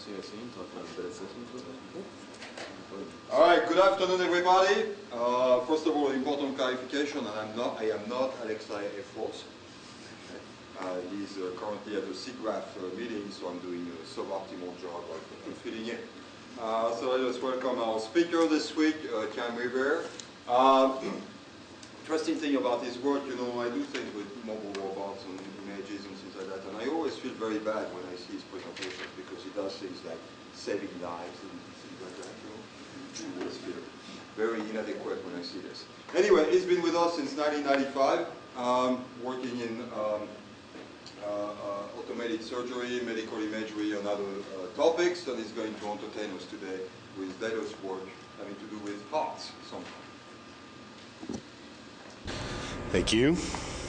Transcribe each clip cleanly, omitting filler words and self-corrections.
All right, good afternoon, everybody. First of all, important clarification, and I am not Alexei Efros. He's currently at a SIGGRAPH meeting, so I'm doing a suboptimal job of filling in. So I just welcome our speaker this week, Cam River. Interesting thing about his work, you know, I do things with mobile robots and images and things like that, and I always feel very bad when I see his presentations because he does things like saving lives and things like that, you know. I always feel very inadequate when I see this. Anyway, he's been with us since 1995, working in automated surgery, medical imagery, and other topics, and he's going to entertain us today with latest work having to do with hearts somehow. Thank you.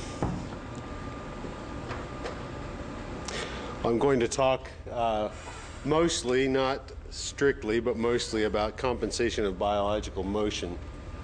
I'm going to talk mostly, not strictly, but mostly about compensation of biological motion.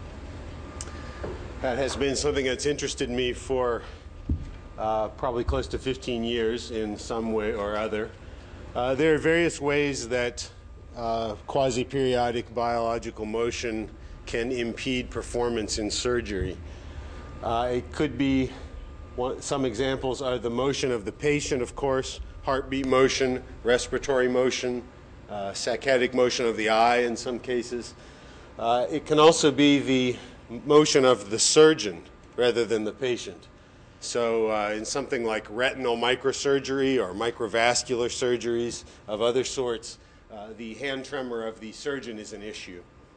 That has been something that's interested me for probably close to 15 years in some way or other. There are various ways that quasi-periodic biological motion can impede performance in surgery. It could be, some examples are the motion of the patient, of course, heartbeat motion, respiratory motion, saccadic motion of the eye in some cases. It can also be the motion of the surgeon rather than the patient. So in something like retinal microsurgery or microvascular surgeries of other sorts, the hand tremor of the surgeon is an issue.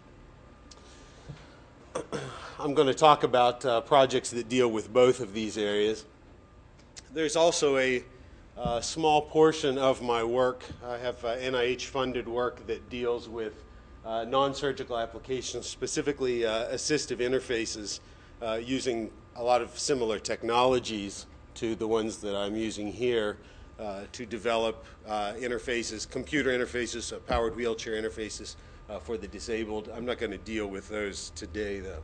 I'm going to talk about projects that deal with both of these areas. There's also a small portion of my work. I have NIH-funded work that deals with non-surgical applications, specifically assistive interfaces, using a lot of similar technologies to the ones that I'm using here to develop interfaces, computer interfaces, powered wheelchair interfaces for the disabled. I'm not going to deal with those today, though.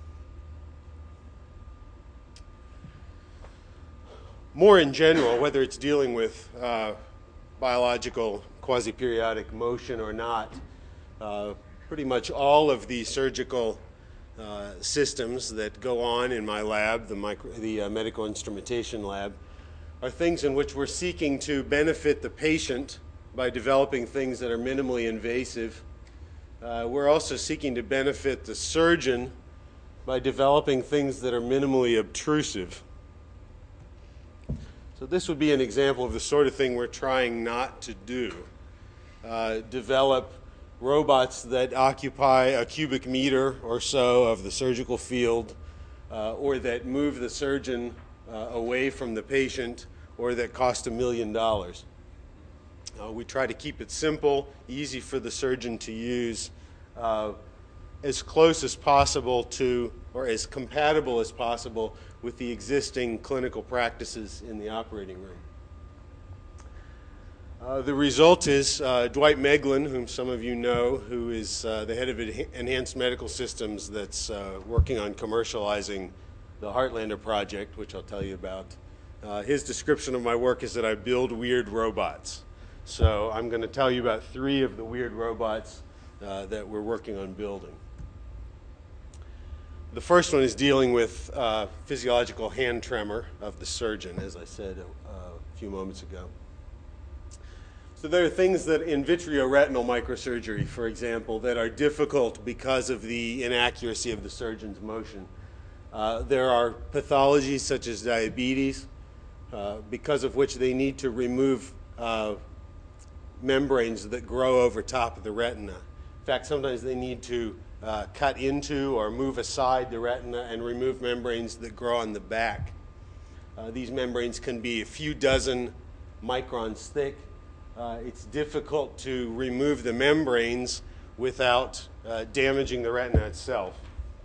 More in general, whether it's dealing with biological quasi-periodic motion or not, pretty much all of the surgical systems that go on in my lab, the medical instrumentation lab, are things in which we're seeking to benefit the patient by developing things that are minimally invasive. We're also seeking to benefit the surgeon by developing things that are minimally obtrusive. So this would be an example of the sort of thing we're trying not to do. Develop robots that occupy a cubic meter or so of the surgical field, or that move the surgeon away from the patient, or that cost $1 million. We try to keep it simple, easy for the surgeon to use, as close as possible to, or as compatible as possible with the existing clinical practices in the operating room. The result is Dwight Meglin, whom some of you know, who is the head of Enhanced Medical Systems that's working on commercializing the Heartlander project, which I'll tell you about. His description of my work is that I build weird robots. So I'm going to tell you about 3 of the weird robots that we're working on building. The first one is dealing with physiological hand tremor of the surgeon, as I said a few moments ago. So there are things that in vitreoretinal microsurgery, for example, that are difficult because of the inaccuracy of the surgeon's motion. There are pathologies such as diabetes, because of which they need to remove membranes that grow over top of the retina. In fact, sometimes they need to cut into or move aside the retina and remove membranes that grow on the back. These membranes can be a few dozen microns thick. It's difficult to remove the membranes without damaging the retina itself.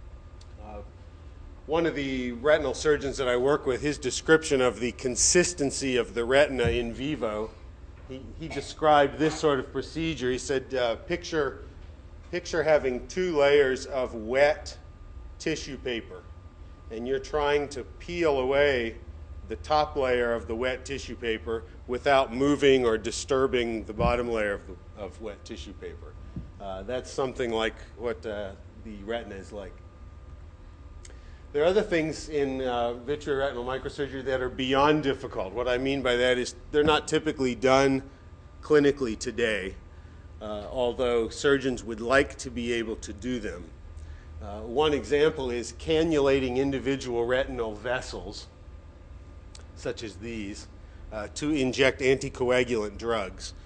One of the retinal surgeons that I work with, his description of the consistency of the retina in vivo, he described this sort of procedure. He said, picture having 2 layers of wet tissue paper, and you're trying to peel away the top layer of the wet tissue paper without moving or disturbing the bottom layer of wet tissue paper. That's something like what the retina is like. There are other things in vitreoretinal microsurgery that are beyond difficult. What I mean by that is they're not typically done clinically today, although surgeons would like to be able to do them. One example is cannulating individual retinal vessels, such as these, to inject anticoagulant drugs.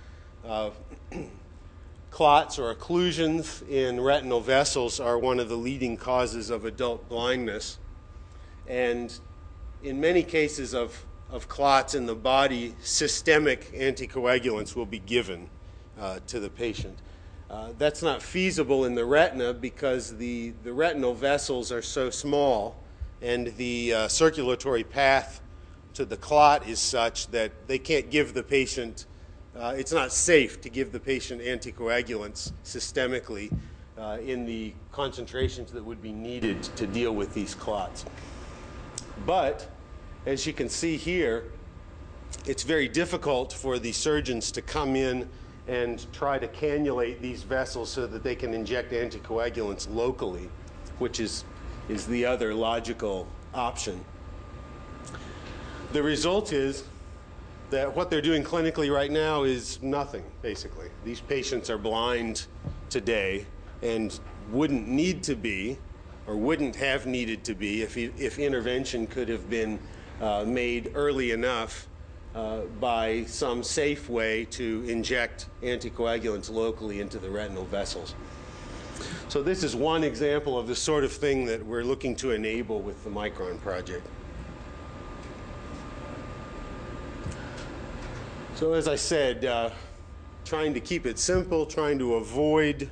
Clots or occlusions in retinal vessels are one of the leading causes of adult blindness. And in many cases of clots in the body, systemic anticoagulants will be given to the patient. That's not feasible in the retina because the retinal vessels are so small and the circulatory path to the clot is such that they can't give the patient, it's not safe to give the patient anticoagulants systemically in the concentrations that would be needed to deal with these clots. But as you can see here, it's very difficult for the surgeons to come in and try to cannulate these vessels so that they can inject anticoagulants locally, which is the other logical option. The result is that what they're doing clinically right now is nothing, basically. These patients are blind today and wouldn't need to be, or wouldn't have needed to be, if intervention could have been made early enough by some safe way to inject anticoagulants locally into the retinal vessels. So this is one example of the sort of thing that we're looking to enable with the Micron project. So as I said, trying to keep it simple, trying to avoid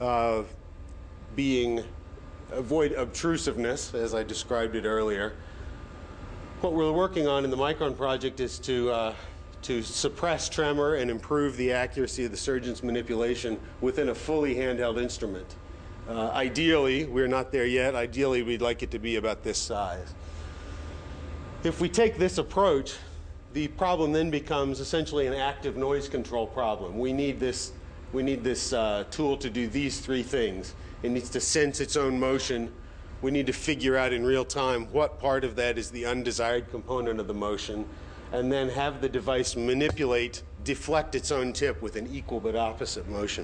obtrusiveness, as I described it earlier. What we're working on in the Micron project is to suppress tremor and improve the accuracy of the surgeon's manipulation within a fully handheld instrument. Ideally, we're not there yet, ideally we'd like it to be about this size. If we take this approach, the problem then becomes essentially an active noise control problem. We need this tool to do these three things. It needs to sense its own motion. We need to figure out in real time what part of that is the undesired component of the motion, and then have the device deflect its own tip with an equal but opposite motion.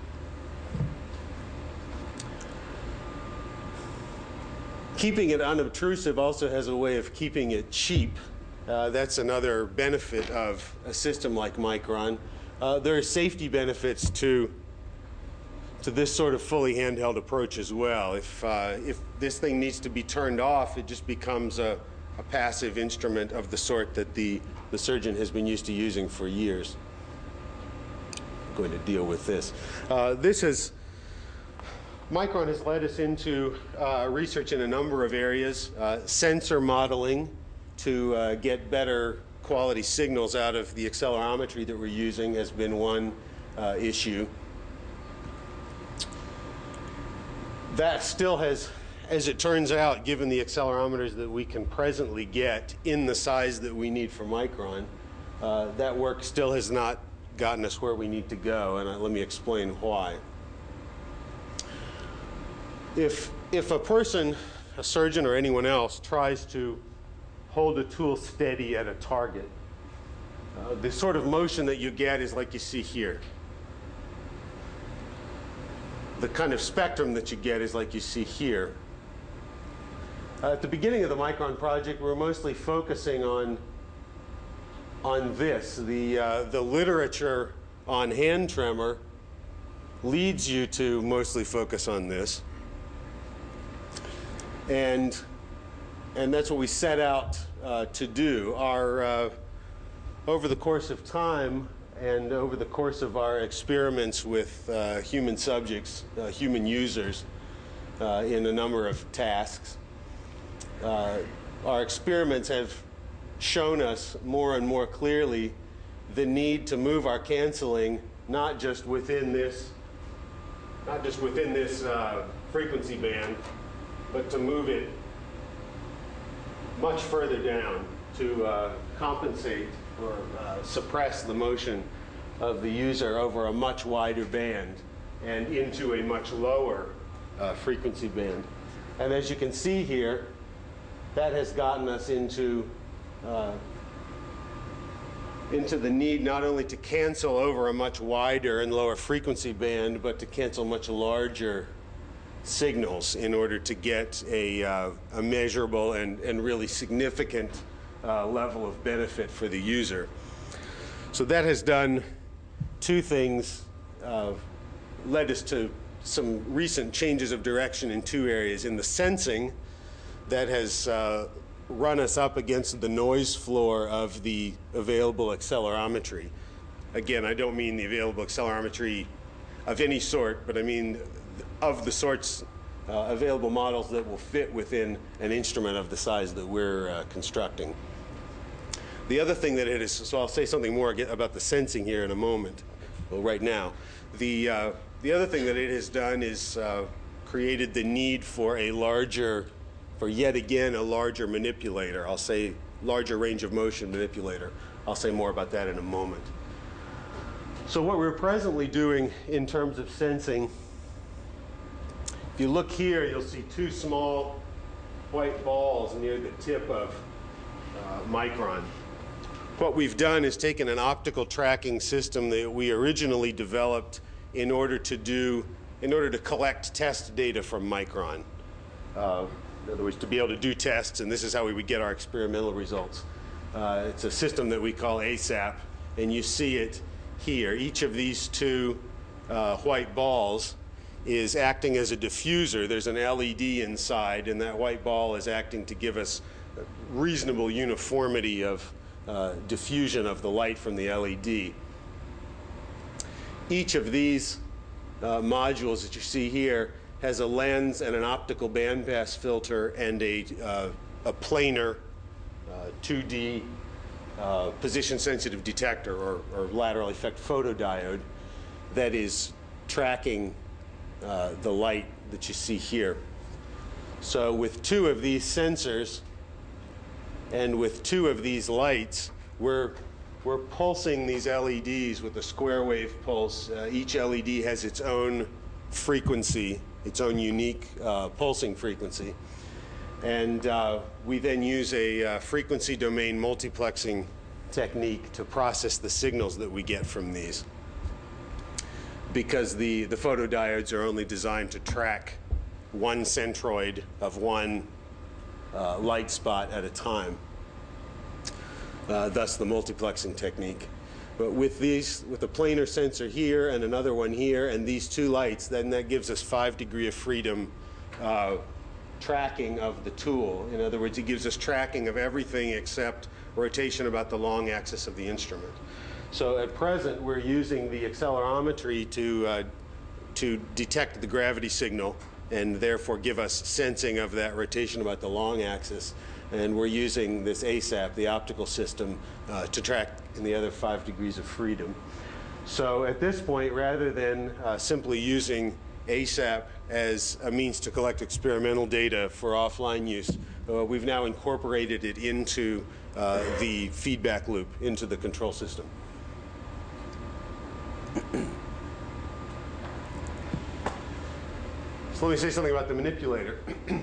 Keeping it unobtrusive also has a way of keeping it cheap. That's another benefit of a system like Micron. There are safety benefits to this sort of fully handheld approach as well. If this thing needs to be turned off, it just becomes a passive instrument of the sort that the surgeon has been used to using for years. I'm going to deal with this. Micron has led us into research in a number of areas. Sensor modeling to get better quality signals out of the accelerometry that we're using has been one issue. That still has, as it turns out, given the accelerometers that we can presently get in the size that we need for Micron, that work still has not gotten us where we need to go, and let me explain why. If a person, a surgeon or anyone else, tries to hold a tool steady at a target, the sort of motion that you get is like you see here. The kind of spectrum that you get is like you see here. At the beginning of the Micron project, we were mostly focusing on this. The literature on hand tremor leads you to mostly focus on this. And that's what we set out to do. Over the course of time and over the course of our experiments with human subjects, human users, in a number of tasks, our experiments have shown us more and more clearly the need to move our canceling not just within this frequency band, but to move it much further down to compensate or suppress the motion of the user over a much wider band and into a much lower frequency band. And as you can see here, that has gotten us into the need not only to cancel over a much wider and lower frequency band, but to cancel much larger signals in order to get a measurable and really significant level of benefit for the user. So that has done two things, led us to some recent changes of direction in two areas. In the sensing, that has run us up against the noise floor of the available accelerometry. Again, I don't mean the available accelerometry of any sort, but I mean of the sorts available models that will fit within an instrument of the size that we're constructing. The other thing that it is, so I'll say something more about the sensing here in a moment, well, right now. The other thing that it has done is created the need for yet again a larger manipulator. I'll say larger range of motion manipulator. I'll say more about that in a moment. So what we're presently doing in terms of sensing, if you look here, you'll see two small white balls near the tip of Micron. What we've done is taken an optical tracking system that we originally developed in order to collect test data from Micron. In other words, to be able to do tests, and this is how we would get our experimental results. It's a system that we call ASAP, and you see it here. Each of these two white balls is acting as a diffuser. There's an LED inside, and that white ball is acting to give us reasonable uniformity of diffusion of the light from the LED. Each of these modules that you see here has a lens and an optical bandpass filter and a planar 2D position-sensitive detector or lateral effect photodiode that is tracking the light that you see here. So with two of these sensors and with two of these lights, we're pulsing these LEDs with a square wave pulse. Each LED has its own frequency, its own unique pulsing frequency. And we then use a frequency domain multiplexing technique to process the signals that we get from these, because the photodiodes are only designed to track one centroid of one light spot at a time, thus the multiplexing technique. But with a planar sensor here and another one here and these two lights, then that gives us 5 degrees of freedom tracking of the tool. In other words, it gives us tracking of everything except rotation about the long axis of the instrument. So at present, we're using the accelerometry to detect the gravity signal and therefore give us sensing of that rotation about the long axis. And we're using this ASAP, the optical system, to track in the other 5 degrees of freedom. So at this point, rather than simply using ASAP as a means to collect experimental data for offline use, we've now incorporated it into the feedback loop, into the control system. So let me say something about the manipulator.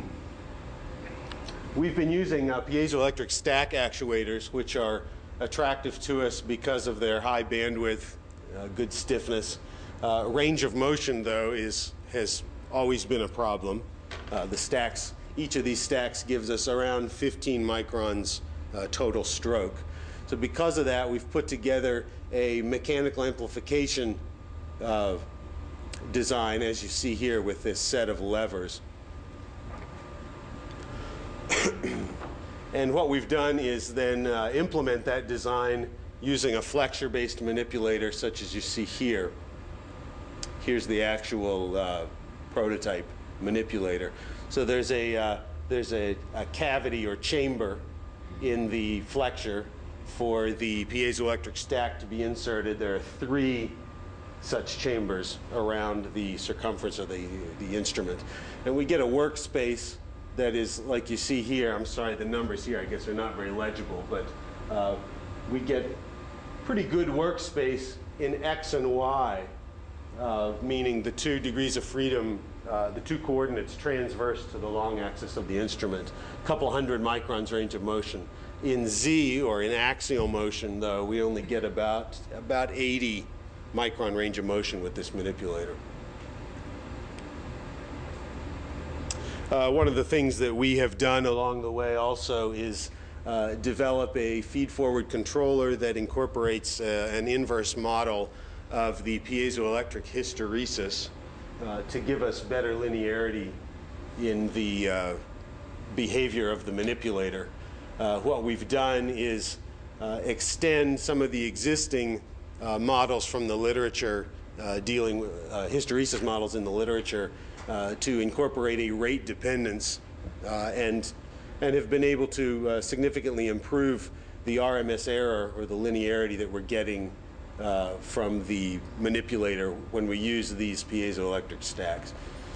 We've been using piezoelectric stack actuators, which are attractive to us because of their high bandwidth, good stiffness. Range of motion, though, has always been a problem. Each of these stacks gives us around 15 microns total stroke. So because of that, we've put together a mechanical amplification design, as you see here, with this set of levers. And what we've done is then implement that design using a flexure-based manipulator, such as you see here. Here's the actual prototype manipulator. So there's a cavity or chamber in the flexure for the piezoelectric stack to be inserted. There are 3 such chambers around the circumference of the instrument. And we get a workspace that is like you see here. I'm sorry, the numbers here I guess are not very legible, but we get pretty good workspace in X and Y, meaning the 2 degrees of freedom, the 2 coordinates transverse to the long axis of the instrument, a couple hundred microns range of motion. In Z, or in axial motion, though, we only get about 80 micron range of motion with this manipulator. One of the things that we have done along the way also is develop a feed-forward controller that incorporates an inverse model of the piezoelectric hysteresis to give us better linearity in the behavior of the manipulator. What we've done is extend some of the existing models from the literature, dealing with hysteresis models in the literature, to incorporate a rate dependence and have been able to significantly improve the RMS error, or the linearity that we're getting from the manipulator when we use these piezoelectric stacks.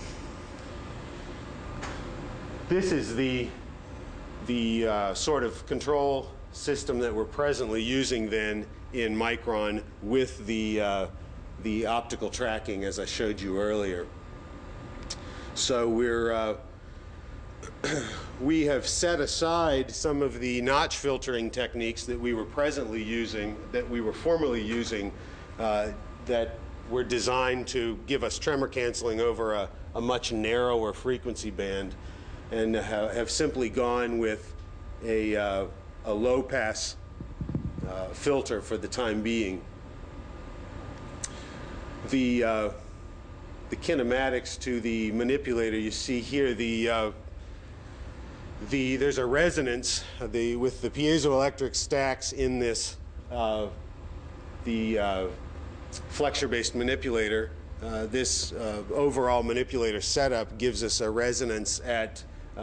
This is the sort of control system that we're presently using then in Micron with the optical tracking, as I showed you earlier. So we have set aside some of the notch filtering techniques that we were formerly using, that were designed to give us tremor canceling over a much narrower frequency band, and have simply gone with a low pass filter for the time being. The kinematics to the manipulator, you see here, there's a resonance with the piezoelectric stacks in this flexure-based manipulator. This overall manipulator setup gives us a resonance at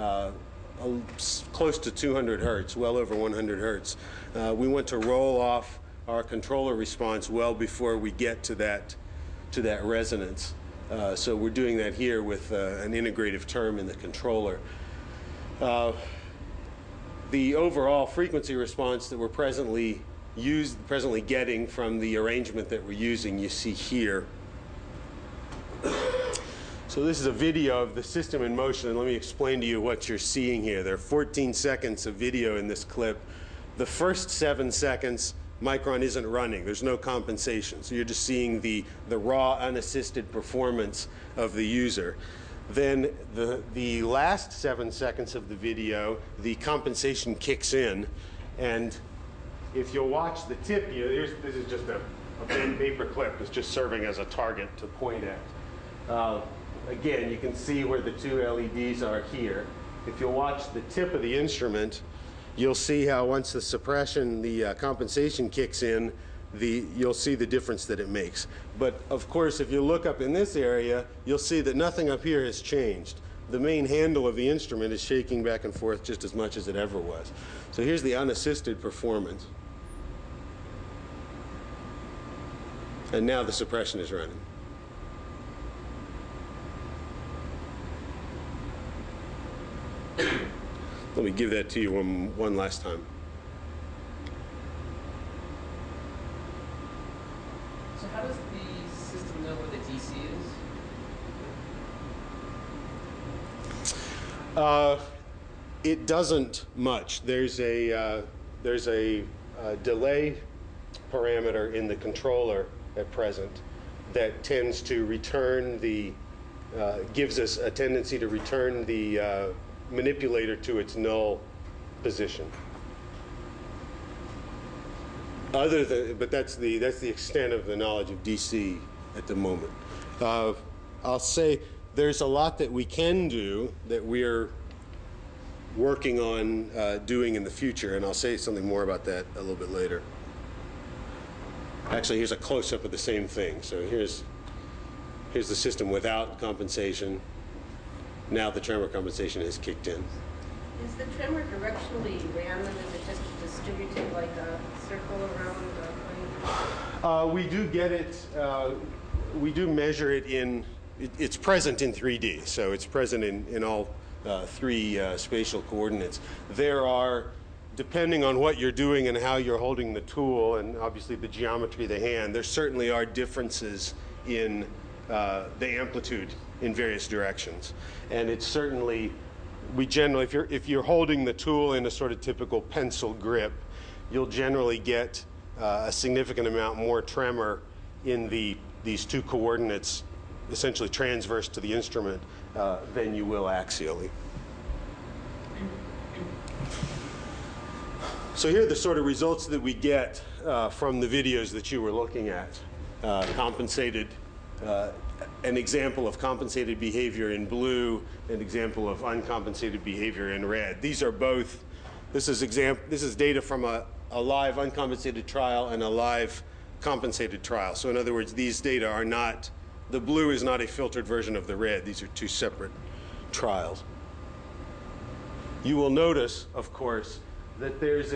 close to 200 hertz, well over 100 hertz. We want to roll off our controller response well before we get to that resonance. So we're doing that here with an integrative term in the controller. The overall frequency response that we're presently getting from the arrangement that we're using, you see here. So this is a video of the system in motion, and let me explain to you what you're seeing here. There are 14 seconds of video in this clip. The first 7 seconds, Micron isn't running. There's no compensation. So you're just seeing the raw, unassisted performance of the user. Then the last 7 seconds of the video, the compensation kicks in. And if you'll watch the tip here, this is just a pen paper clip. It's just serving as a target to point at. Again, you can see where the 2 LEDs are here. If you'll watch the tip of the instrument, you'll see how once the suppression, the compensation kicks in, you'll see the difference that it makes. But of course, if you look up in this area, you'll see that nothing up here has changed. The main handle of the instrument is shaking back and forth just as much as it ever was. So here's the unassisted performance. And now the suppression is running. Let me give that to you one last time. So how does the system know what the DC is? It doesn't much. There's a delay parameter in the controller at present that tends to return gives us a tendency to return the manipulator to its null position. But that's the extent of the knowledge of DC at the moment. I'll say there's a lot that we can do that we're working on doing in the future, and I'll say something more about that a little bit later. Actually, here's a close-up of the same thing. So here's the system without compensation. Now the tremor compensation has kicked in. Is the tremor directionally random? Is it just distributed like a circle around the plane? We do get it. We do measure it in. It's present in 3D, so it's present in all 3 spatial coordinates. There are depending on what you're doing and how you're holding the tool, and obviously the geometry of the hand, there certainly are differences in the amplitude in various directions. And it's certainly, we generally, if you're holding the tool in a sort of typical pencil grip, you'll generally get a significant amount more tremor in these two coordinates, essentially transverse to the instrument, than you will axially. So here are the sort of results that we get from the videos that you were looking at. An example of compensated behavior in blue, an example of uncompensated behavior in red. These are both, this is data from a live uncompensated trial and a live compensated trial. So in other words, these data are not, the blue is not a filtered version of the red. These are two separate trials. You will notice, of course, that there's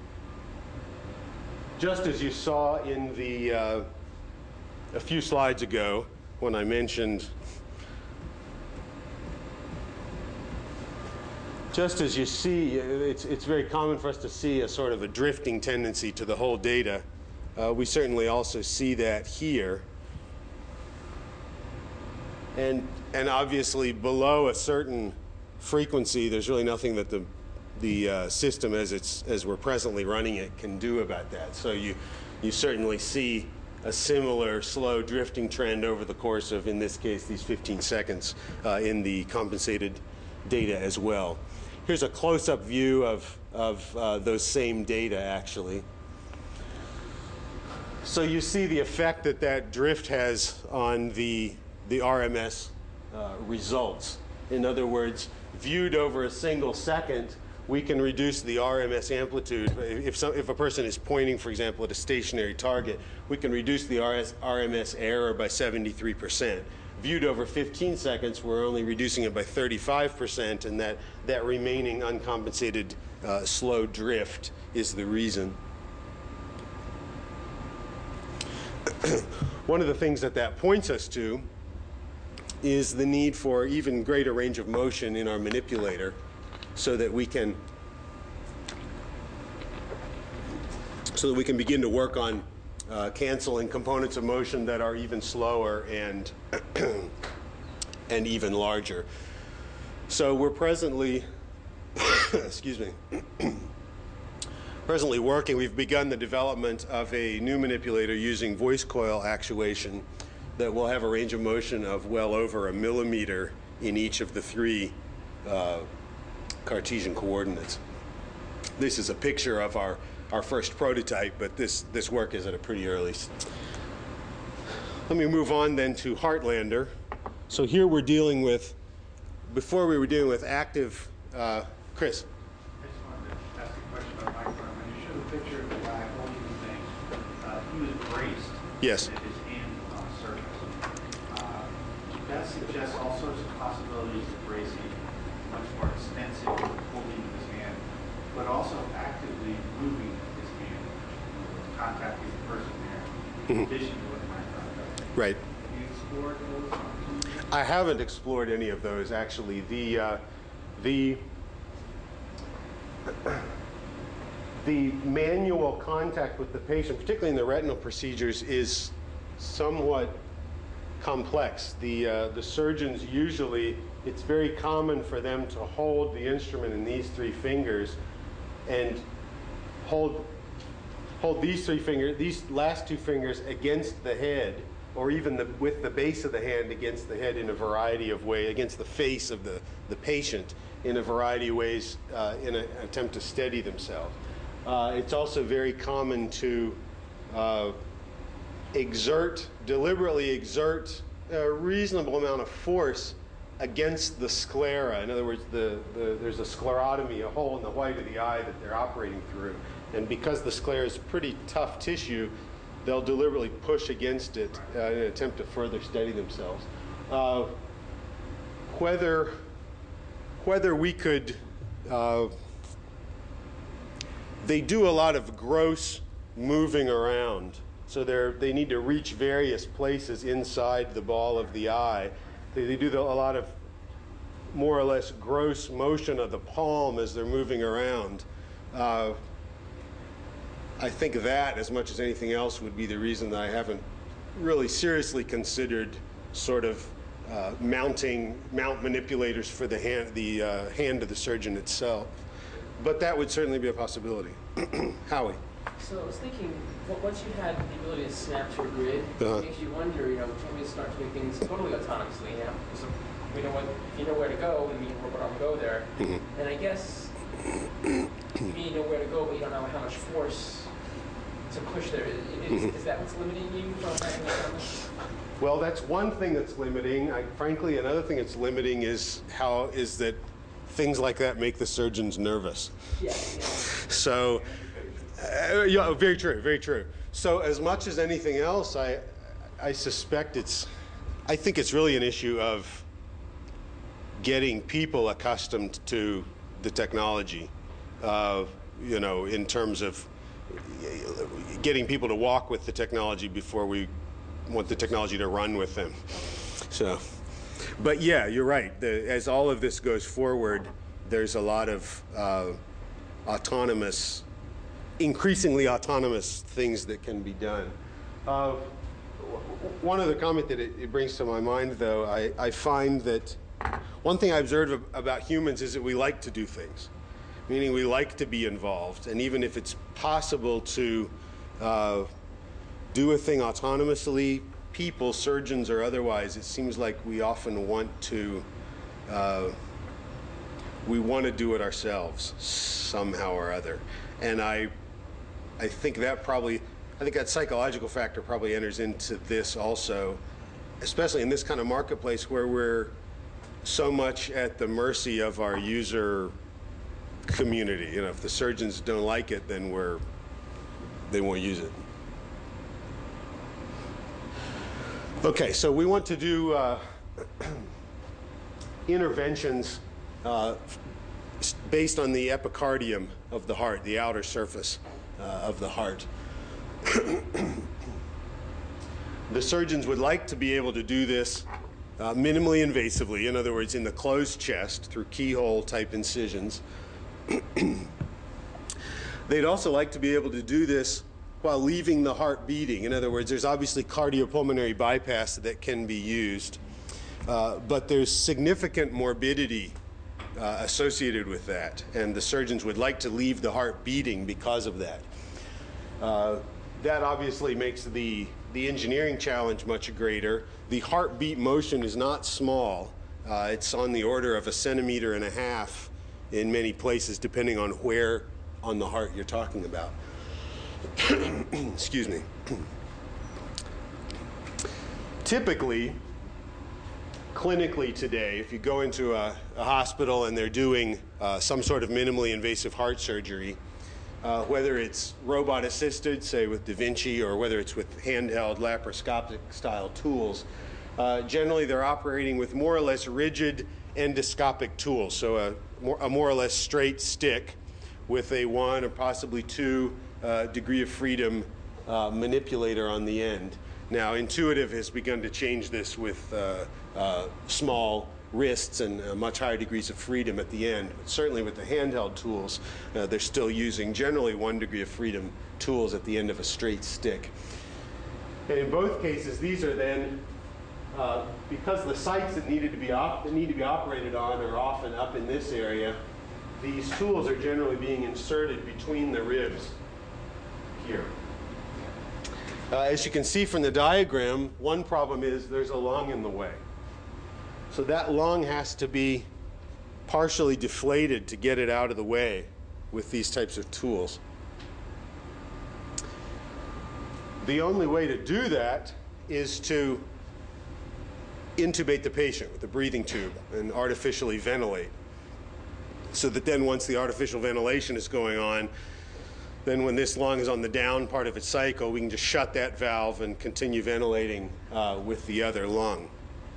just as you saw in the, a few slides ago when I mentioned, just as you see, it's very common for us to see a sort of a drifting tendency to the whole data. We certainly also see that here. And obviously below a certain frequency, there's really nothing that the system as we're presently running it can do about that. So you certainly see a similar slow drifting trend over the course of, in this case, these 15 seconds in the compensated data as well. Here's a close-up view of those same data, actually. So you see the effect that drift has on the RMS results. In other words, viewed over a single second, we can reduce the RMS amplitude. If a person is pointing, for example, at a stationary target, we can reduce the RMS error by 73%. Viewed over 15 seconds, we're only reducing it by 35%, and that remaining uncompensated slow drift is the reason. One of the things that points us to is the need for even greater range of motion in our manipulator, so that we can begin to work on canceling components of motion that are even slower and and even larger. So we're presently excuse me presently working. We've begun the development of a new manipulator using voice coil actuation that will have a range of motion of well over 1 millimeter in each of the three Cartesian coordinates. This is a picture of our first prototype, but this work is at a pretty early stage. Let me move on then to Heartlander. So here we're dealing with, before we were dealing with active, Chris. I just wanted to ask a question about micron. When you show the picture of the guy holding the thing, he was braced. Yes. And his hand was on a surface. That suggests all sorts of possibilities of bracing, much more extensive holding of his hand, but also actively moving his hand, contacting the person there, in addition to what micron does. Right. Have you explored those opportunities? I haven't explored any of those, actually. The manual contact with the patient, particularly in the retinal procedures, is somewhat complex. The surgeons usually, it's very common for them to hold the instrument in these three fingers and hold these three fingers, these last two fingers against the head, or even with the base of the hand against the head in a variety of ways, against the face of the patient in a variety of ways in an attempt to steady themselves. It's also very common to deliberately exert a reasonable amount of force against the sclera. In other words, there's a sclerotomy, a hole in the white of the eye that they're operating through. And because the sclera is pretty tough tissue, they'll deliberately push against it in an attempt to further steady themselves. Whether we could, they do a lot of gross moving around. So they need to reach various places inside the ball of the eye. They do a lot of more or less gross motion of the palm as they're moving around. I think that, as much as anything else, would be the reason that I haven't really seriously considered sort of mount manipulators for the hand of the surgeon itself. But that would certainly be a possibility. Howie. So I was thinking, once you had the ability to snap to a grid, it makes you wonder, can we start doing things totally autonomously now? So we know if you know where to go, then the robot arm will go there. And I guess you know where to go, but you don't know how much force to push there. Is that what's limiting you from having autonomous? Well, that's one thing that's limiting. Frankly, another thing that's limiting is that things like that make the surgeons nervous. Yeah. So, yeah, very true, very true. So, as much as anything else, I suspect I think it's really an issue of getting people accustomed to the technology. In terms of getting people to walk with the technology before we want the technology to run with them. So. But yeah, you're right. As all of this goes forward, there's a lot of increasingly autonomous things that can be done. One other comment that it brings to my mind, though, I find that one thing I observed about humans is that we like to do things, meaning we like to be involved. And even if it's possible to do a thing autonomously, people, surgeons or otherwise, it seems like we often want to do it ourselves somehow or other. And I think that psychological factor probably enters into this also, especially in this kind of marketplace where we're so much at the mercy of our user community. If the surgeons don't like it, then they won't use it. Okay, so we want to do interventions based on the epicardium of the heart, the outer surface of the heart. The surgeons would like to be able to do this minimally invasively, in other words, in the closed chest through keyhole type incisions. They'd also like to be able to do this while leaving the heart beating. In other words, there's obviously cardiopulmonary bypass that can be used, but there's significant morbidity associated with that, and the surgeons would like to leave the heart beating because of that. That obviously makes the engineering challenge much greater. The heartbeat motion is not small. It's on the order of 1.5 centimeters in many places, depending on where on the heart you're talking about. Excuse me. Typically, clinically today, if you go into a hospital and they're doing some sort of minimally invasive heart surgery, whether it's robot assisted, say with Da Vinci, or whether it's with handheld laparoscopic style tools, generally they're operating with more or less rigid endoscopic tools, so a more or less straight stick with a 1 or possibly 2 degree of freedom manipulator on the end. Now, Intuitive has begun to change this with small wrists and much higher degrees of freedom at the end. But certainly with the handheld tools, they're still using generally 1 degree of freedom tools at the end of a straight stick. And in both cases, these are then, because the sites that need to be operated on are often up in this area, these tools are generally being inserted between the ribs here. As you can see from the diagram, one problem is there's a lung in the way. So that lung has to be partially deflated to get it out of the way with these types of tools. The only way to do that is to intubate the patient with a breathing tube and artificially ventilate. So that then once the artificial ventilation is going on, then when this lung is on the down part of its cycle, we can just shut that valve and continue ventilating with the other lung.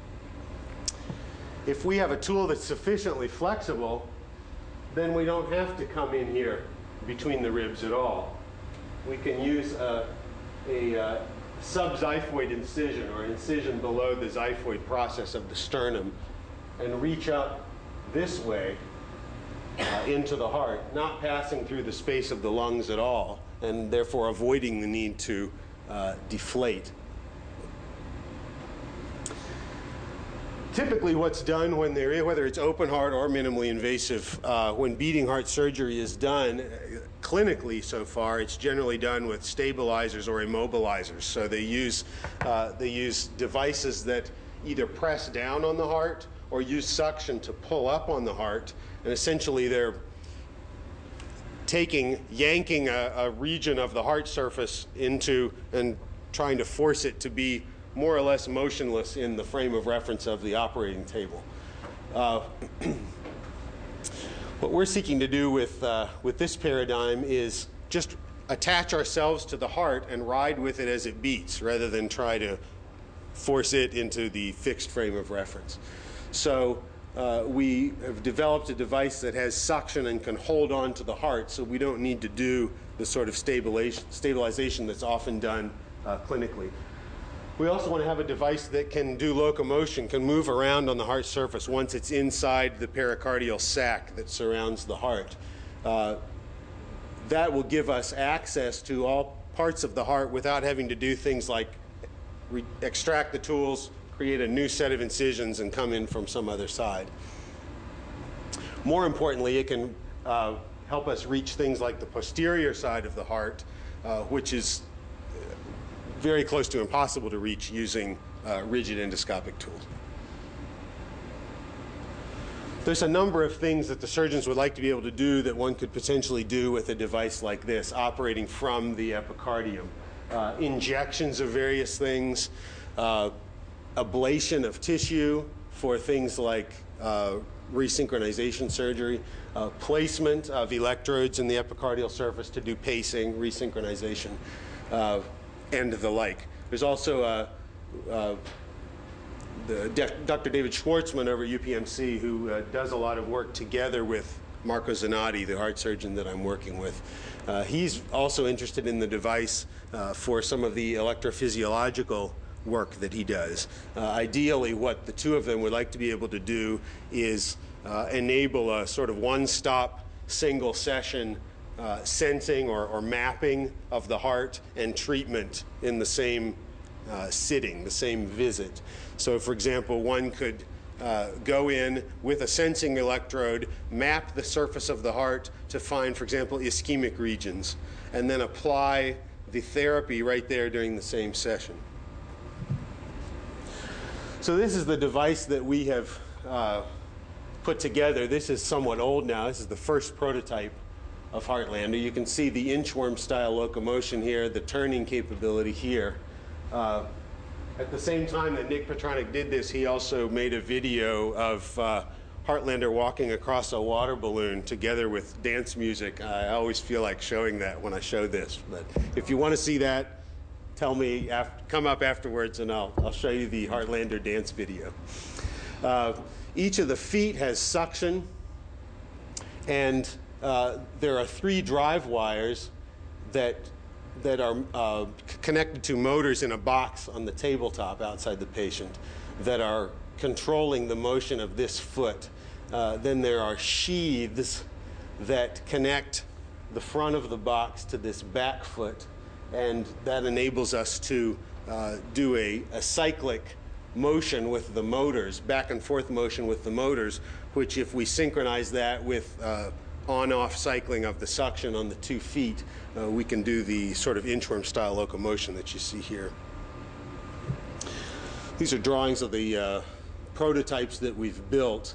If we have a tool that's sufficiently flexible, then we don't have to come in here between the ribs at all. We can use a subxiphoid incision, or an incision below the xiphoid process of the sternum, and reach up this way into the heart, not passing through the space of the lungs at all, and therefore avoiding the need to deflate. Typically what's done when whether it's open heart or minimally invasive, when beating heart surgery is done, clinically so far, it's generally done with stabilizers or immobilizers. So they use devices that either press down on the heart or use suction to pull up on the heart, and essentially they're yanking a region of the heart surface into and trying to force it to be more or less motionless in the frame of reference of the operating table. What we're seeking to do with this paradigm is just attach ourselves to the heart and ride with it as it beats, rather than try to force it into the fixed frame of reference. So we have developed a device that has suction and can hold on to the heart, so we don't need to do the sort of stabilization that's often done clinically. We also want to have a device that can do locomotion, can move around on the heart surface once it's inside the pericardial sac that surrounds the heart. That will give us access to all parts of the heart without having to do things like extract the tools, create a new set of incisions, and come in from some other side. More importantly, it can help us reach things like the posterior side of the heart, which is very close to impossible to reach using rigid endoscopic tools. There's a number of things that the surgeons would like to be able to do that one could potentially do with a device like this, operating from the epicardium. Injections of various things, ablation of tissue for things like resynchronization surgery, placement of electrodes in the epicardial surface to do pacing, resynchronization, and the like. There's also Dr. David Schwartzman over at UPMC, who does a lot of work together with Marco Zanotti, the heart surgeon that I'm working with. He's also interested in the device for some of the electrophysiological work that he does. Ideally, what the two of them would like to be able to do is enable a sort of one-stop, single session sensing or mapping of the heart and treatment in the same sitting, the same visit. So, for example, one could go in with a sensing electrode, map the surface of the heart to find, for example, ischemic regions, and then apply the therapy right there during the same session. So this is the device that we have put together. This is somewhat old now. This is the first prototype of Heartlander. You can see the inchworm-style locomotion here, the turning capability here. At the same time that Nick Petronic did this, he also made a video of Heartlander walking across a water balloon together with dance music. I always feel like showing that when I show this. But if you want to see that, tell me, come up afterwards and I'll show you the Heartlander dance video. Each of the feet has suction, and there are 3 drive wires that are connected to motors in a box on the tabletop outside the patient that are controlling the motion of this foot. Then there are sheaths that connect the front of the box to this back foot, and that enables us to do a cyclic motion with the motors, back and forth motion with the motors, which if we synchronize that with on-off cycling of the suction on the 2 feet, we can do the sort of inchworm-style locomotion that you see here. These are drawings of the prototypes that we've built.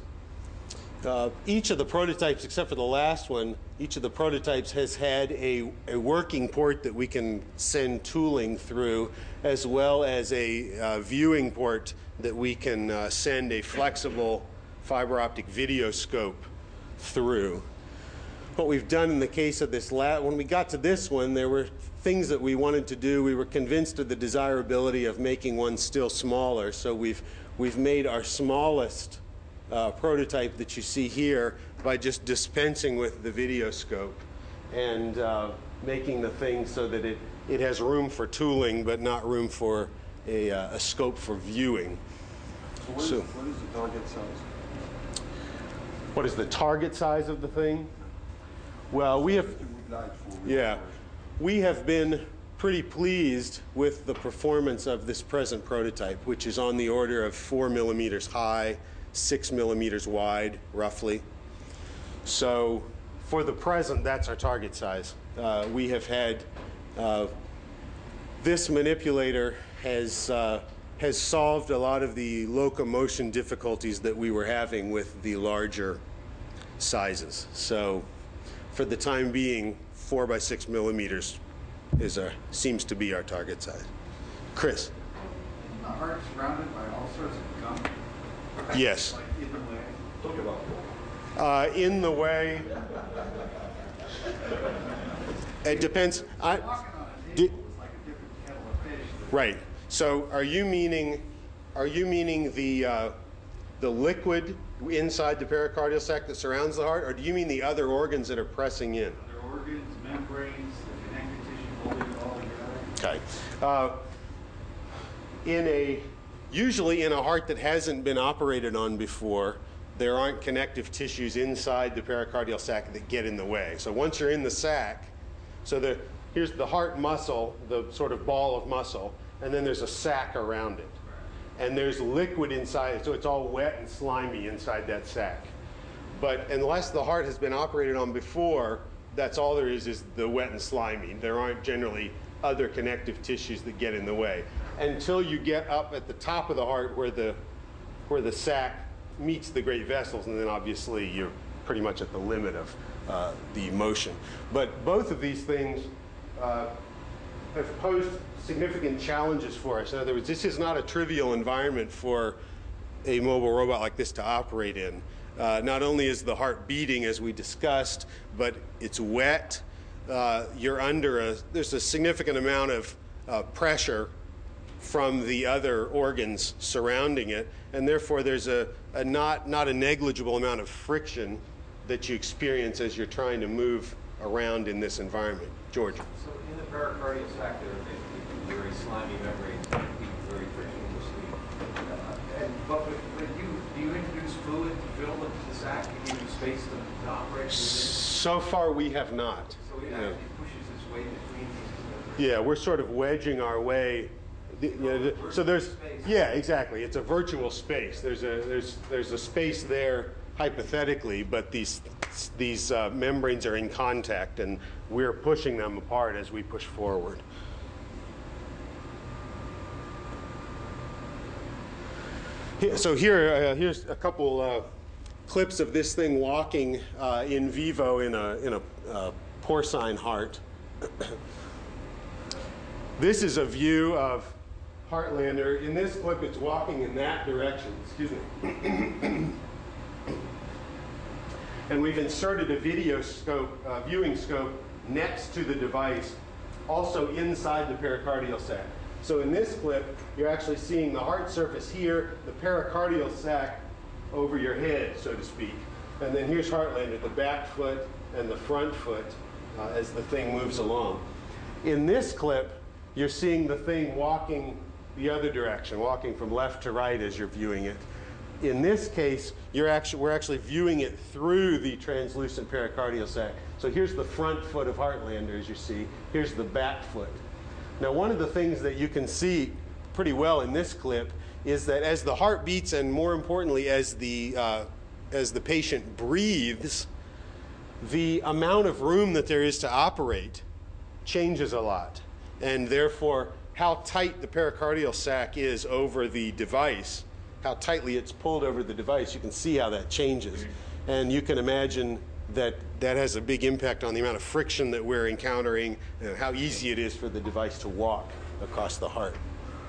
Each of the prototypes, except for the last one, each of the prototypes has had a working port that we can send tooling through, as well as a viewing port that we can send a flexible fiber optic video scope through. What we've done in the case of this when we got to this one, there were things that we wanted to do. We were convinced of the desirability of making one still smaller, so we've made our smallest prototype that you see here by just dispensing with the video scope and making the thing so that it has room for tooling but not room for a scope for viewing. So what is the target size? What is the target size of the thing? Well, we have, yeah, we have been pretty pleased with the performance of this present prototype, which is on the order of 4 millimeters high, 6 millimeters wide, roughly. So for the present, that's our target size. We have had, this manipulator has solved a lot of the locomotion difficulties that we were having with the larger sizes. So for the time being, 4 by 6 millimeters seems to be our target size. Chris? Isn't the heart surrounded by all sorts of gunk? Yes. Like in the way? Talk about In the way, it depends. Walking on a table is like a different kettle of fish. Right. So are you meaning the liquid inside the pericardial sac that surrounds the heart, or do you mean the other organs that are pressing in? Other organs, membranes, the connective tissue holding it all together. Okay. Usually in a heart that hasn't been operated on before, there aren't connective tissues inside the pericardial sac that get in the way. So once you're in the sac, here's the heart muscle, the sort of ball of muscle, and then there's a sac around it. And there's liquid inside, so it's all wet and slimy inside that sac. But unless the heart has been operated on before, that's all there is the wet and slimy. There aren't generally other connective tissues that get in the way. Until you get up at the top of the heart where the sac meets the great vessels, and then obviously you're pretty much at the limit of the motion. But both of these things have posed significant challenges for us. In other words, this is not a trivial environment for a mobile robot like this to operate in. Not only is the heart beating, as we discussed, but it's wet. There's a significant amount of pressure from the other organs surrounding it, and therefore there's not a negligible amount of friction that you experience as you're trying to move around in this environment. George? So in the pericardial sac, there are very slimy membranes that be very frictionlessly. But do you introduce fluid to fill the sac to give you space to operate within? So far, we have not. So it actually pushes its way between these. Yeah, we're sort of wedging our way. So there's, yeah, exactly. It's a virtual space. There's a space there hypothetically, but these membranes are in contact, and we're pushing them apart as we push forward. So here's a couple clips of this thing walking in vivo in a porcine heart. This is a view of Heartlander. In this clip, it's walking in that direction. Excuse me. And we've inserted a video scope, viewing scope, next to the device, also inside the pericardial sac. So in this clip, you're actually seeing the heart surface here, the pericardial sac over your head, so to speak. And then here's Heartlander, the back foot and the front foot as the thing moves along. In this clip, you're seeing the thing walking the other direction, walking from left to right as you're viewing it. In this case, we're actually viewing it through the translucent pericardial sac. So here's the front foot of Heartlander, as you see. Here's the back foot. Now, one of the things that you can see pretty well in this clip is that as the heart beats, and more importantly, as the patient breathes, the amount of room that there is to operate changes a lot. And therefore, how tight the pericardial sac is over the device, how tightly it's pulled over the device, you can see how that changes. And you can imagine that that has a big impact on the amount of friction that we're encountering, and how easy it is for the device to walk across the heart.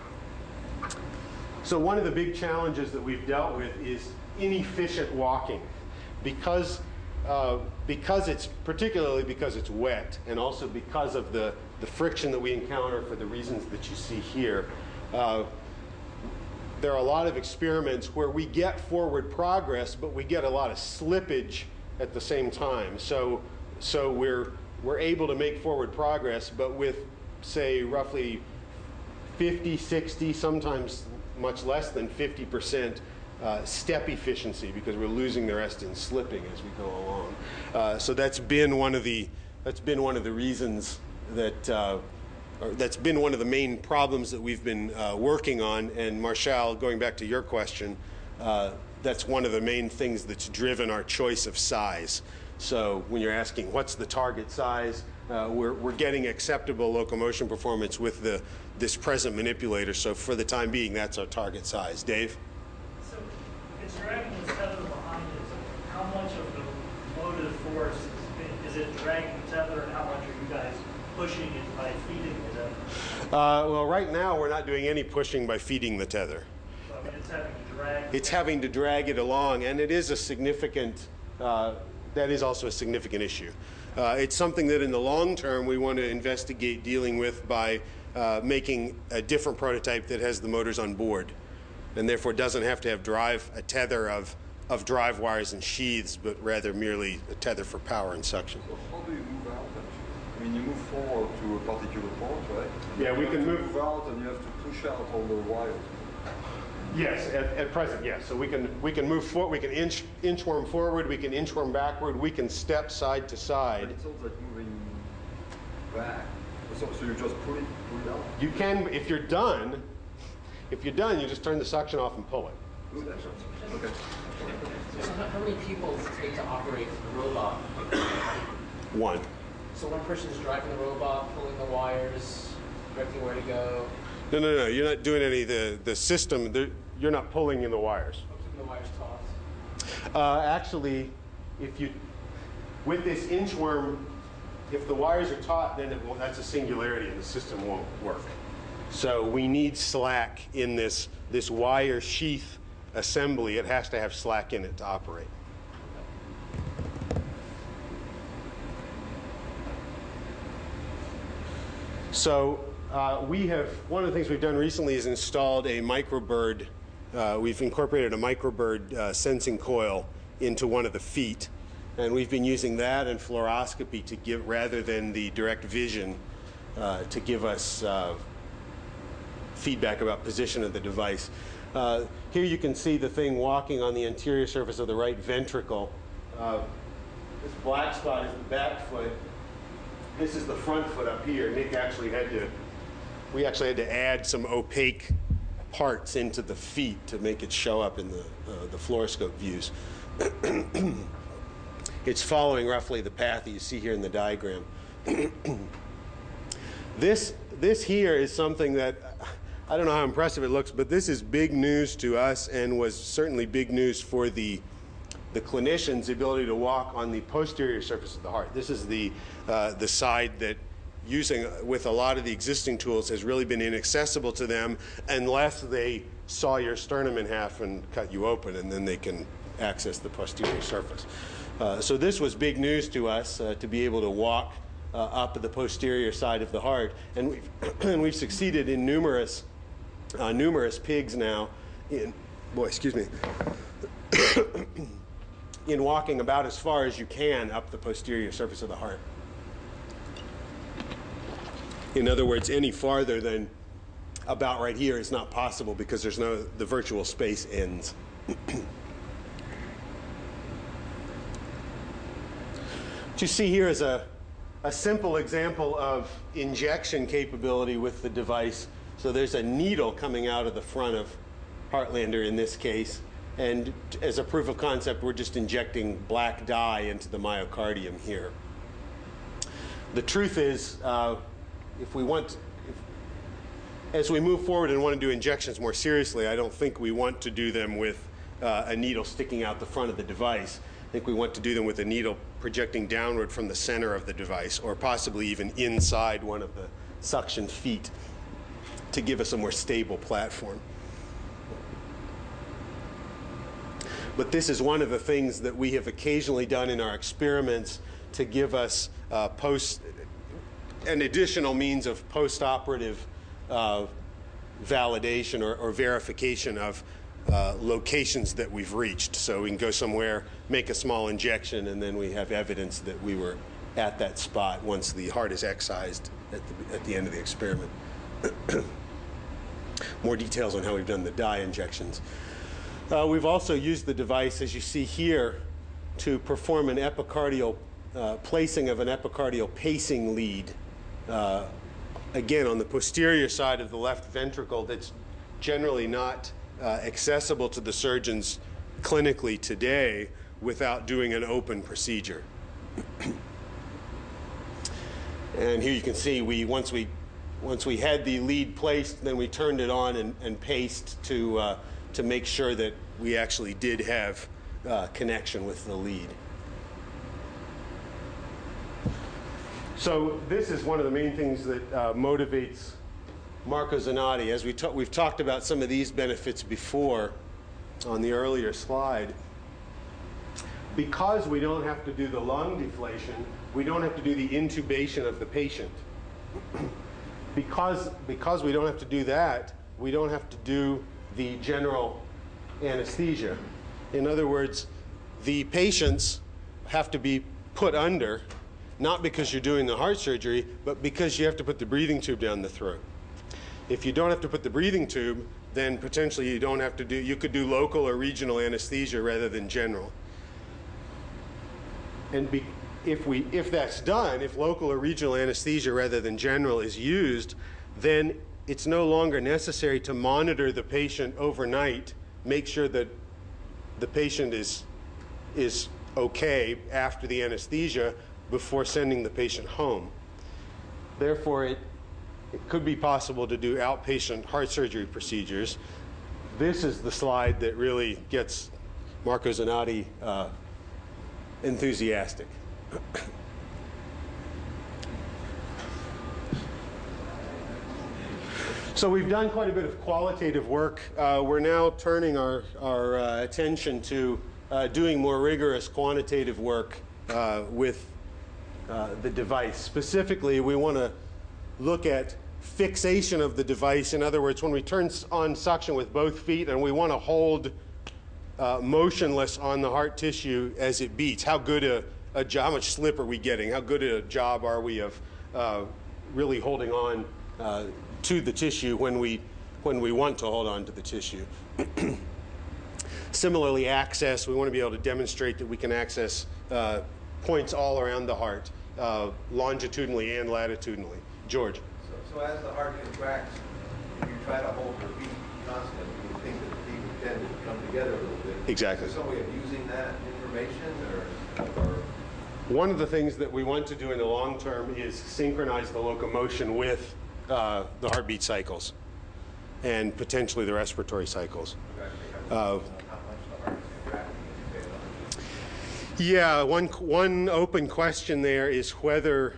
So one of the big challenges that we've dealt with is inefficient walking. Because particularly because it's wet, and also because of the friction that we encounter for the reasons that you see here. There are a lot of experiments where we get forward progress, but we get a lot of slippage at the same time. So we're able to make forward progress, but with, say, roughly 50, 60, sometimes much less than 50% step efficiency because we're losing the rest in slipping as we go along. So that's been one of the reasons that, or that's been one of the main problems that we've been working on. And Marshall, going back to your question, that's one of the main things that's driven our choice of size. So when you're asking what's the target size, we're getting acceptable locomotion performance with this present manipulator. So for the time being, that's our target size. Dave? So it's dragging the tether behind it. How much of the motive force is it dragging the tether, and how much are you guys pushing it by feeding the tether? Well, right now we're not doing any pushing by feeding the tether. So, I mean, it's having to drag. It's having to drag it along, and it is a significant. That is also a significant issue. It's something that in the long term we want to investigate dealing with by making a different prototype that has the motors on board, and therefore doesn't have to have a tether of drive wires and sheaths, but rather merely a tether for power and suction. So how do you move out actually? I mean, you move forward to a particular point, right? Yeah, we can move out, and you have to push out all the wires. Yes, at present, yes. So we can move forward. We can inchworm forward. We can inchworm backward. We can step side to side. But it's also like moving back. So you just pull it out. You can, if you're done, you just turn the suction off and pull it. Ooh, that's awesome. Okay. So how many people does it take to operate the robot? One. So one person is driving the robot, pulling the wires, directing where to go. No. You're not doing any of the system. You're not pulling in the wires. Keeping the wires taut. Actually, with this inchworm, if the wires are taut, then that's a singularity and the system won't work. So we need slack in this wire sheath assembly. It has to have slack in it to operate. So one of the things we've done recently is installed a microbird. We've incorporated a microbird sensing coil into one of the feet, and we've been using that and fluoroscopy to give, rather than the direct vision, to give us feedback about position of the device. Here you can see the thing walking on the anterior surface of the right ventricle. This black spot is the back foot. This is the front foot up here. We actually had to add some opaque parts into the feet to make it show up in the fluoroscope views. It's following roughly the path that you see here in the diagram. This here is something that, I don't know how impressive it looks, but this is big news to us and was certainly big news for the clinicians, the ability to walk on the posterior surface of the heart. This is the side that, using with a lot of the existing tools, has really been inaccessible to them unless they saw your sternum in half and cut you open, and then they can access the posterior surface. So this was big news to us, to be able to walk up the posterior side of the heart, and we've succeeded in numerous pigs now in in walking about as far as you can up the posterior surface of the heart. In other words, any farther than about right here is not possible because the virtual space ends. What you see here is a simple example of injection capability with the device. So there's a needle coming out of the front of Heartlander in this case, and as a proof of concept, we're just injecting black dye into the myocardium here. The truth is, as we move forward and want to do injections more seriously, I don't think we want to do them with a needle sticking out the front of the device. I think we want to do them with a needle projecting downward from the center of the device, or possibly even inside one of the suction feet, to give us a more stable platform. But this is one of the things that we have occasionally done in our experiments to give us an additional means of post-operative validation or verification of locations that we've reached. So we can go somewhere, make a small injection, and then we have evidence that we were at that spot once the heart is excised at the end of the experiment. More details on how we've done the dye injections. We've also used the device, as you see here, to perform an epicardial placing of an epicardial pacing lead, again on the posterior side of the left ventricle that's generally not accessible to the surgeons clinically today without doing an open procedure. And here you can see once we had the lead placed, then we turned it on and paced to make sure that we actually did have connection with the lead. So this is one of the main things that motivates Marco Zanotti. As we've talked about some of these benefits before on the earlier slide. Because we don't have to do the lung deflation, we don't have to do the intubation of the patient. Because we don't have to do that, we don't have to do the general anesthesia. In other words, the patients have to be put under, not because you're doing the heart surgery, but because you have to put the breathing tube down the throat. If you don't have to put the breathing tube, then potentially you could do local or regional anesthesia rather than general. And if that's done, if local or regional anesthesia rather than general is used, then it's no longer necessary to monitor the patient overnight, make sure that the patient is okay after the anesthesia before sending the patient home. Therefore, it could be possible to do outpatient heart surgery procedures. This is the slide that really gets Marco Zanotti enthusiastic. So we've done quite a bit of qualitative work. We're now turning our attention to doing more rigorous quantitative work with the device. Specifically, we want to look at fixation of the device. In other words, when we turn on suction with both feet and we want to hold motionless on the heart tissue as it beats, how good how much slip are we getting? How good a job are we of really holding on to the tissue when we want to hold on to the tissue? Similarly, access, we want to be able to demonstrate that we can access points all around the heart, longitudinally and latitudinally. George? So as the heart contracts, if you try to hold your feet constant, you would think that the feet would tend to come together a little bit. Exactly. Is there some way of using that information, or? One of the things that we want to do in the long term is synchronize the locomotion with the heartbeat cycles and potentially the respiratory cycles. Yeah, one open question there is whether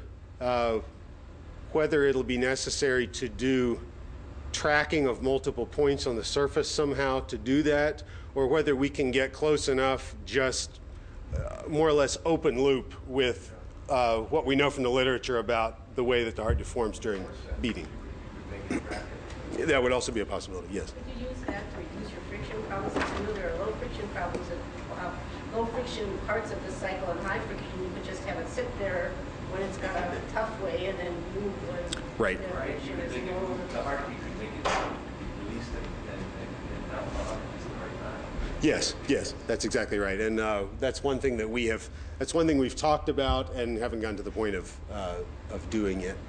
it'll be necessary to do tracking of multiple points on the surface somehow to do that, or whether we can get close enough just more or less open loop with what we know from the literature about the way that the heart deforms during beating. That would also be a possibility, yes. Could you use that to reduce your friction problems? I know there are low friction problems, low friction parts of the cycle, and high friction, you could just have it sit there when it's got a tough way and then move when the friction is low. The heartbeat could make it release and not release the heart. Yes, that's exactly right. And that's one thing that we've talked about and haven't gotten to the point of doing yet.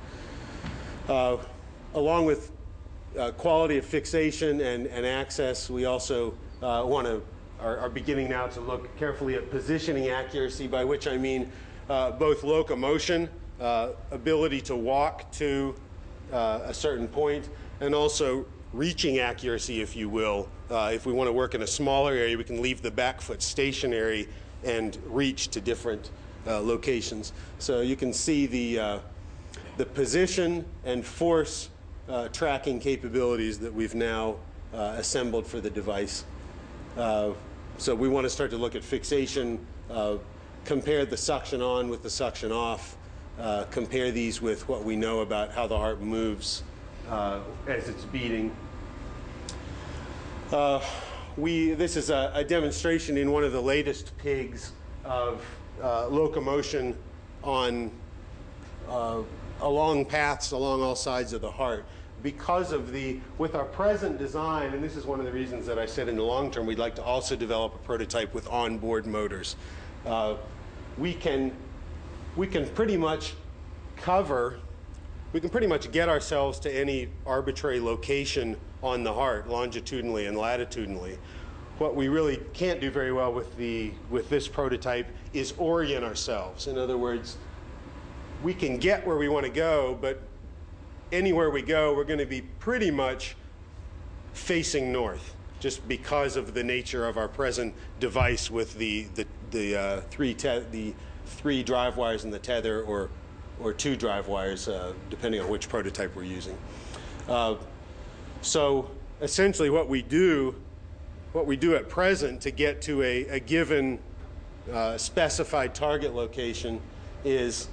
Along with quality of fixation and access, we also are beginning now to look carefully at positioning accuracy, by which I mean both locomotion, ability to walk to a certain point, and also reaching accuracy, if you will. If we want to work in a smaller area, we can leave the back foot stationary and reach to different locations. So you can see the position and force tracking capabilities that we've now assembled for the device. So we want to start to look at fixation, compare the suction on with the suction off, compare these with what we know about how the heart moves as it's beating. This is a demonstration in one of the latest pigs of locomotion on along paths along all sides of the heart. because of with our present design, and this is one of the reasons that I said in the long term we'd like to also develop a prototype with onboard motors. We can pretty much get ourselves to any arbitrary location on the heart, longitudinally and latitudinally. What we really can't do very well with this prototype is orient ourselves. In other words, we can get where we want to go, but anywhere we go, we're going to be pretty much facing north, just because of the nature of our present device with the three drive wires and the tether, or 2 drive wires, depending on which prototype we're using. So essentially, what we do at present to get to a given specified target location is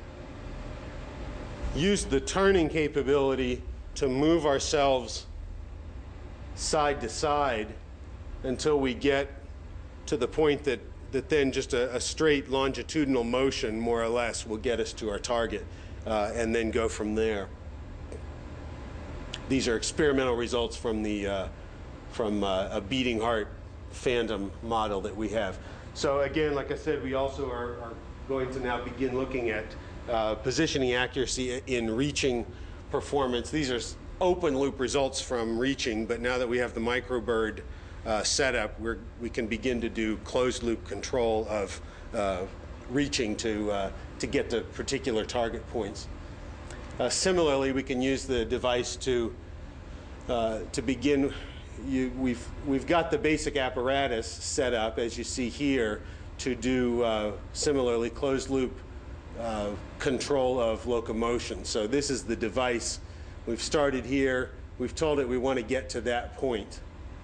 use the turning capability to move ourselves side to side until we get to the point that then just a straight longitudinal motion, more or less, will get us to our target, and then go from there. These are experimental results from a beating heart phantom model that we have. So again, like I said, we also are going to now begin looking at positioning accuracy in reaching performance. These are open loop results from reaching, but now that we have the microbird setup, we can begin to do closed loop control of reaching to get to particular target points. Similarly, we can use the device to begin. We've got the basic apparatus set up, as you see here, to do similarly closed loop control of locomotion. So this is the device. We've started here. We've told it we want to get to that point.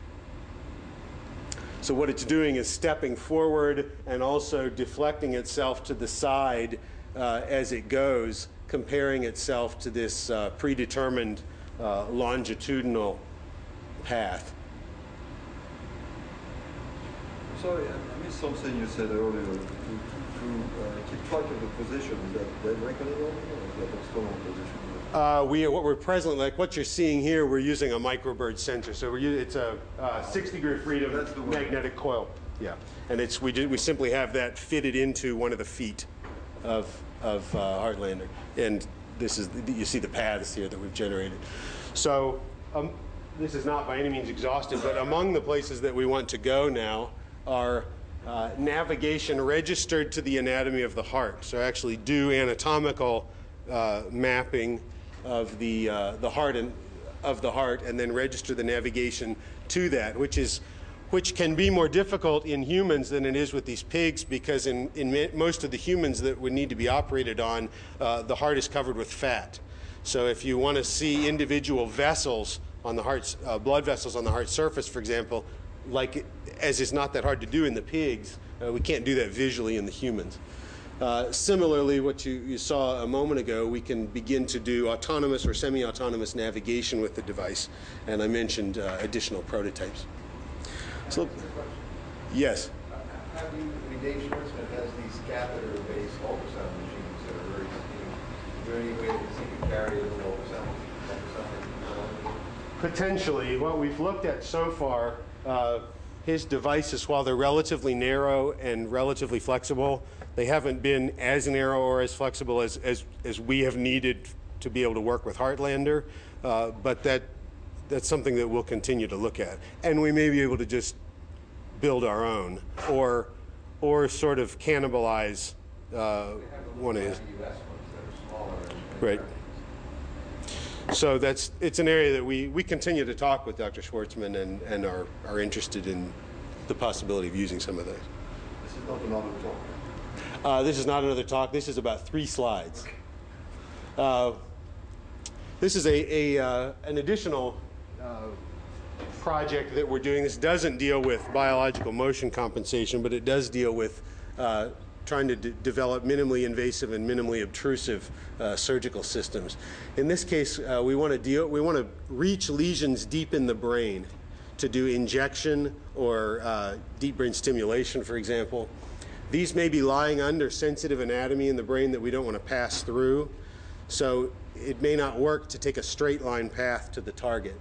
So what it's doing is stepping forward and also deflecting itself to the side as it goes, comparing itself to this predetermined longitudinal path. Sorry, I missed something you said earlier. To keep track of the position, is that dead reckoning only, or is that external position? What we're presently, like what you're seeing here, we're using a microbird sensor. So it's a 6-degree freedom magnetic coil. Yeah, and we simply have that fitted into one of the feet of Heartlander, and you see the paths here that we've generated. So this is not by any means exhaustive, but among the places that we want to go now are navigation registered to the anatomy of the heart. So actually do anatomical mapping of the heart and then register the navigation to that, which can be more difficult in humans than it is with these pigs, because in most of the humans that would need to be operated on, the heart is covered with fat. So if you want to see individual vessels on the heart's blood vessels on the heart surface, for example, as is not that hard to do in the pigs, we can't do that visually in the humans. Similarly, what you saw a moment ago, we can begin to do autonomous or semi-autonomous navigation with the device, and I mentioned additional prototypes. So, yes? Have you, Dave Schwartzman has these catheter-based ultrasound machines that are very steep. Is there any way that he can carry a little ultrasound? Potentially. What we've looked at so far, his devices, while they're relatively narrow and relatively flexible, they haven't been as narrow or as flexible as we have needed to be able to work with Heartlander, but that's something that we'll continue to look at. And we may be able to just build our own or sort of cannibalize one of his. Right. So it's an area that we continue to talk with Dr. Schwartzman and are interested in the possibility of using some of those. This is not another talk. This is not another talk. This is about 3 slides. This is an additional project that we're doing. This doesn't deal with biological motion compensation, but it does deal with trying to develop minimally invasive and minimally obtrusive surgical systems. In this case, we want to reach lesions deep in the brain to do injection or deep brain stimulation, for example. These may be lying under sensitive anatomy in the brain that we don't want to pass through. So it may not work to take a straight line path to the target.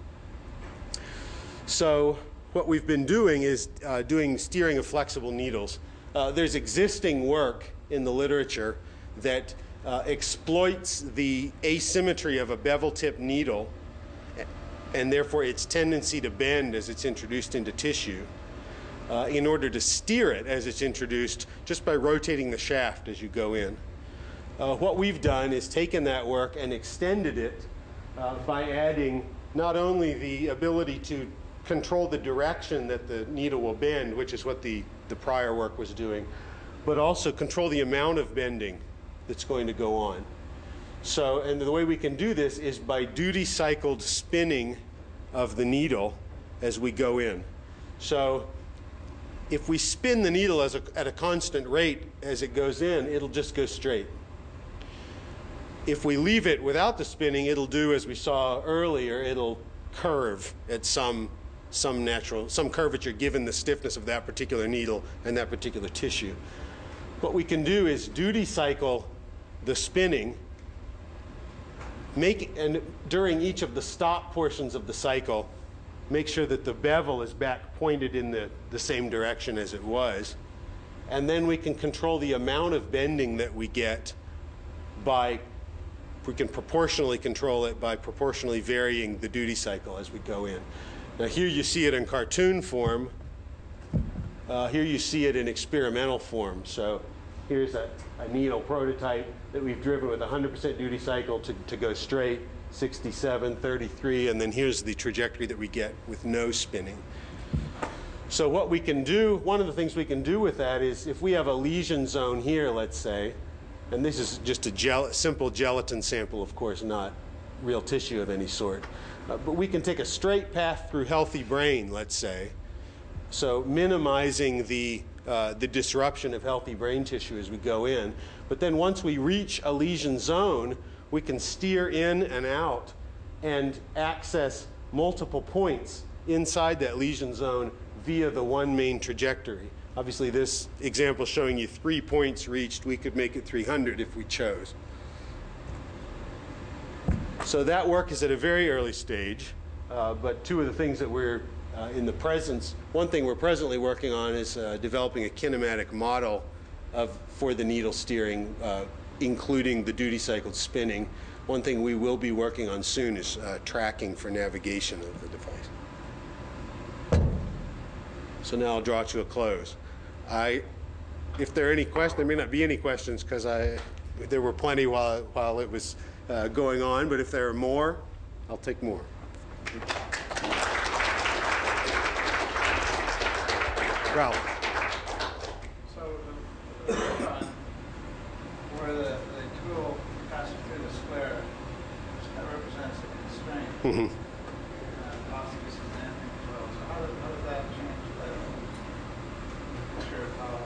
So what we've been doing is doing steering of flexible needles. There's existing work in the literature that exploits the asymmetry of a bevel-tip needle and therefore its tendency to bend as it's introduced into tissue in order to steer it as it's introduced just by rotating the shaft as you go in. What we've done is taken that work and extended it by adding not only the ability to control the direction that the needle will bend, which is what the prior work was doing, but also control the amount of bending that's going to go on. So, and the way we can do this is by duty cycled spinning of the needle as we go in. So if we spin the needle at a constant rate as it goes in, it'll just go straight. If we leave it without the spinning, it'll do as we saw earlier, it'll curve at some curvature given the stiffness of that particular needle and that particular tissue. What we can do is duty cycle the spinning, and during each of the stop portions of the cycle, make sure that the bevel is back pointed in the same direction as it was. And then we can control the amount of bending that we get we can proportionally control it by proportionally varying the duty cycle as we go in. Now here you see it in cartoon form. Here you see it in experimental form. So here's a needle prototype that we've driven with 100% duty cycle to go straight, 67, 33, and then here's the trajectory that we get with no spinning. So what we can do, one of the things we can do with that is if we have a lesion zone here, let's say, and this is just a simple gelatin sample, of course, not real tissue of any sort, but we can take a straight path through healthy brain, let's say, so minimizing the disruption of healthy brain tissue as we go in. But then once we reach a lesion zone, we can steer in and out and access multiple points inside that lesion zone via the one main trajectory. Obviously, this example showing you 3 points reached. We could make it 300 if we chose. So that work is at a very early stage, but two of the things that we're one thing we're presently working on is developing a kinematic model for the needle steering, including the duty cycled spinning. One thing we will be working on soon is tracking for navigation of the device. So now I'll draw to a close. If there are any questions, there may not be any questions because there were plenty while it was going on, but if there are more, I'll take more. Ralph. So the robot where the tool passes through the square, that represents a constraint. Mm-hmm. Possibly some damping as well. So how does that change the picture of how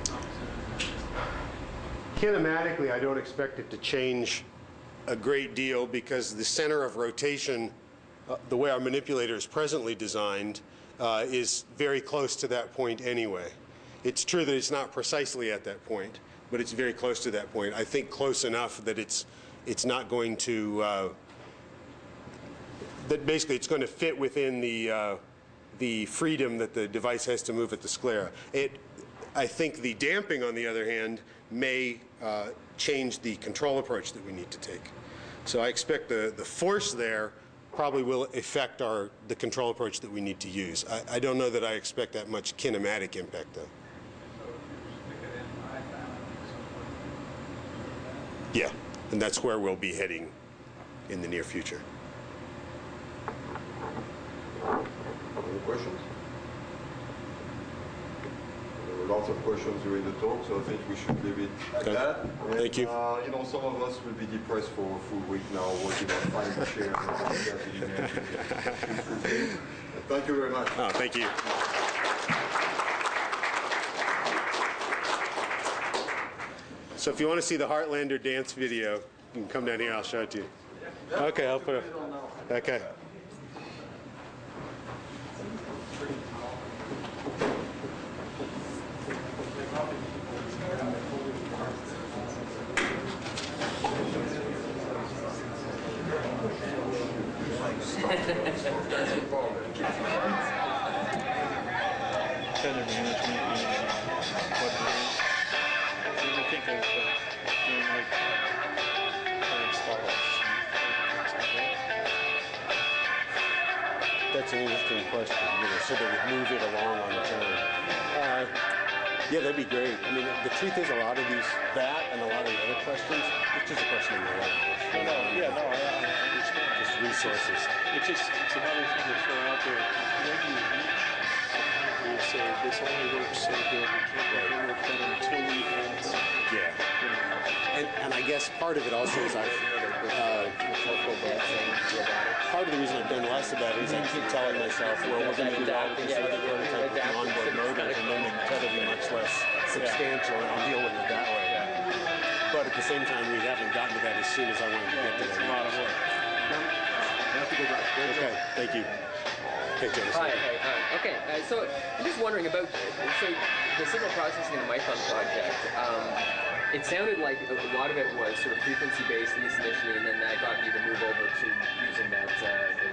your composition is? Kinematically, I don't expect it to change a great deal because the center of rotation, the way our manipulator is presently designed, is very close to that point anyway. It's true that it's not precisely at that point, but it's very close to that point. I think close enough that it's not going to that basically it's going to fit within the freedom that the device has to move at the sclera. I think the damping, on the other hand, may change the control approach that we need to take. So I expect the force there probably will affect the control approach that we need to use. I don't know that I expect that much kinematic impact, though. So you stick it in high down at some point. Yeah, and that's where we'll be heading in the near future. Any questions? There were lots of questions during the talk, so I think we should leave it at Okay. that. And, Thank you. Some of us will be depressed for a full week now, working on finding shares. Thank you very much. Oh, thank you. So if you want to see the Heartlander dance video, you can come down here. I'll show it to you. Okay, I'll put it. Okay. tether management and what it is. So I think of doing like installs. That's an interesting question, so they would move it along on its own. Yeah, that'd be great. I mean, the truth is a lot of that and a lot of the other questions, it's just a question of knowledge. I understand. Just resources. It's another thing to throw out there. When you reach the point where you say, this only works so good, we can't make it work better until we add something. Yeah. And I guess part of it also is part of the reason I've done less of that is I keep telling myself, well, we're going to develop this other prototype with onboard motors, and then the tether will be much less substantial, and I'll deal with it that way. But at the same time, we haven't gotten to that as soon as I wanted to get to that. It's a lot of work. I have to go back. Okay, thank you. Okay, Jonas. Hi. Okay, so I'm just wondering about the signal processing in the Micron project. It sounded like a lot of it was sort of frequency-based, at least initially, and then that got you to move over to using that the